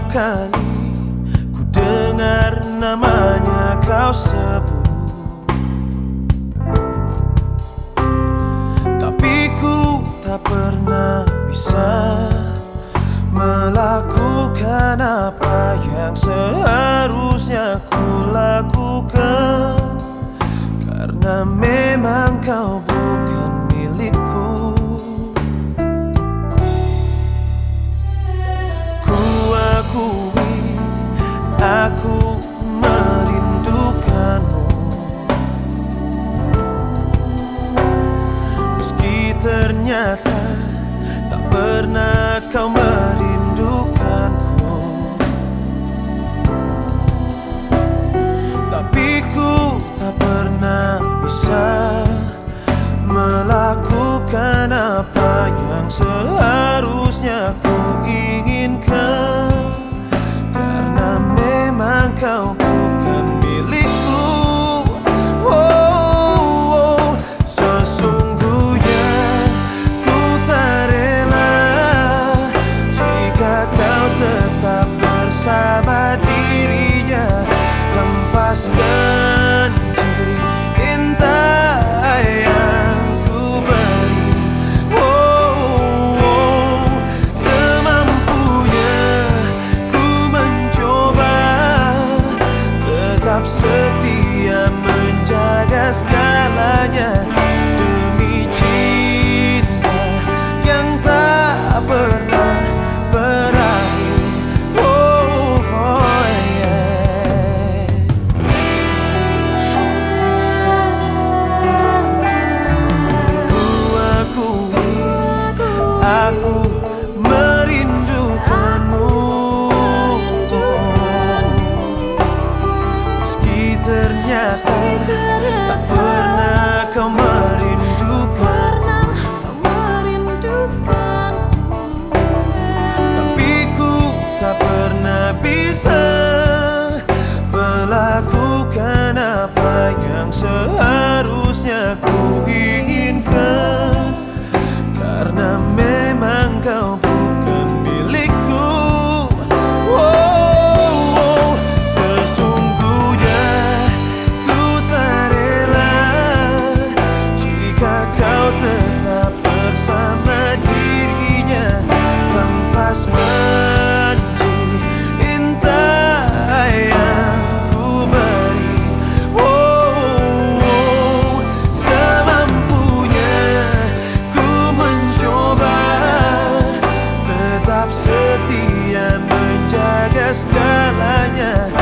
kali ku dengar namanya kau sebut, tapi ku tak pernah bisa melakukan apa yang seharusnya ku lakukan, karena memang kau bukan milikku. Ku akui aku merindukanmu, meski ternyata tak pernah kau merindukanku. Tapi ku tak pernah bisa melakukan apa yang seharusnya ku inginkan, karena memang kau bukan milikku. Sesungguhnya ku tak rela jika kau tetap bersama dirinya. Lepaskan janji indah yang ku beri, semampunya ku mencoba tetap setia menjaga segalanya demi cinta yang tak pernah berakhir. Aku merindukanmu, meski ternyata tak pernah kau merindukanku, tapi ku tak pernah bisa melakukan apa yang seharusnya ku inginkan, karena memang kau bukan milikku. Sesungguhnya ku tak rela jika kau tetap bersama dirinya. Lepaskan janji indah yang ku beri, semampunya ku mencoba tetap setia menjaga segalanya